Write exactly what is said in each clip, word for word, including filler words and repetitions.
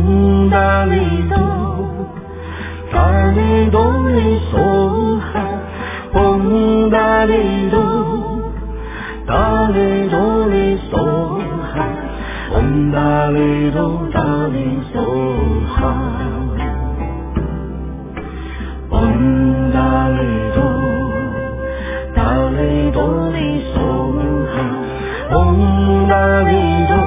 Om Dali Do, Dali Do Li Soha. Om Dali Do, Dali Do Li Soha. Om Dali Do, Dali Soha. Om Dali Do, Dali Do Li Soha. Om Dali Do,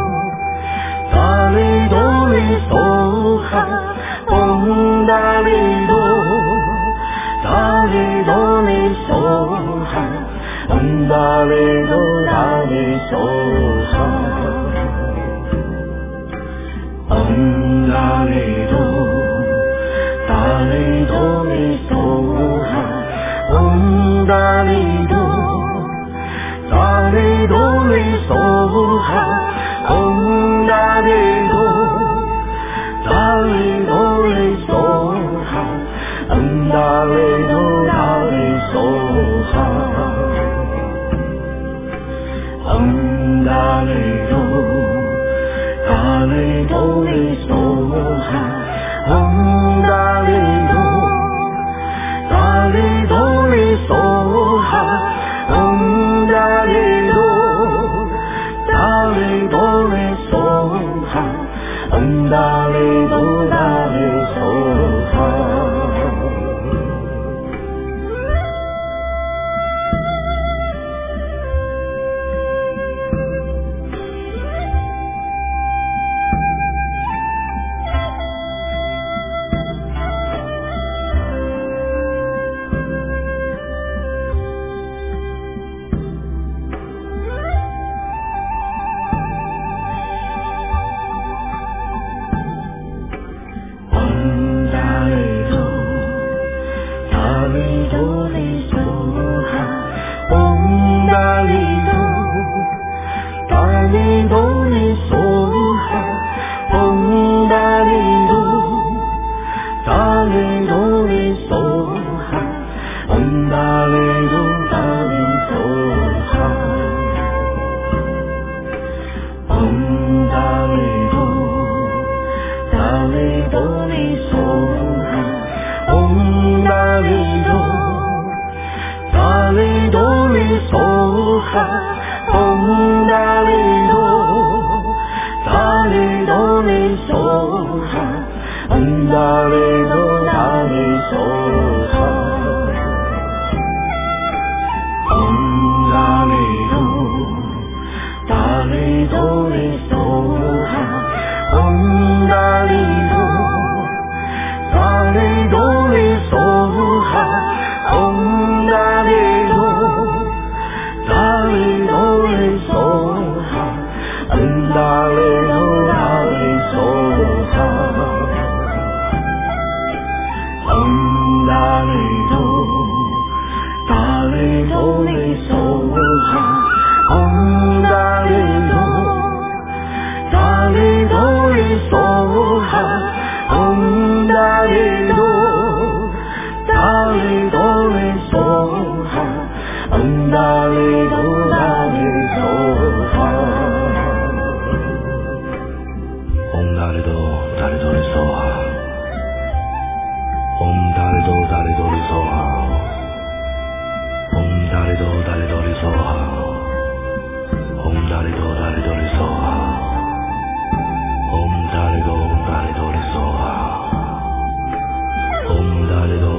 Dali Do Li Soha. Om Dali Do, Dali Do Li Soha. Om Dali Do, Dali Soha. Om Dali Do, Dali Do Li Soha. Om Dali Do, Dali Do Li Soha. Om Dali Do, Dali Do Li Soha. Om Dali Do, Dali Soha. Om Dali Do, Dali Do Li Soha. Om Dali Do, Dali Do Li Soha. Om Dali Do, Dali Do Li Soha. Om Dali Do, Dali Soha.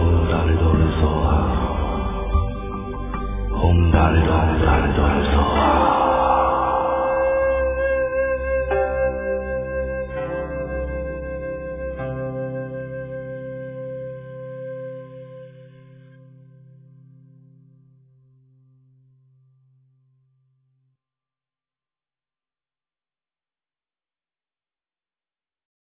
Om Dali Do, Dali Do Li Soha.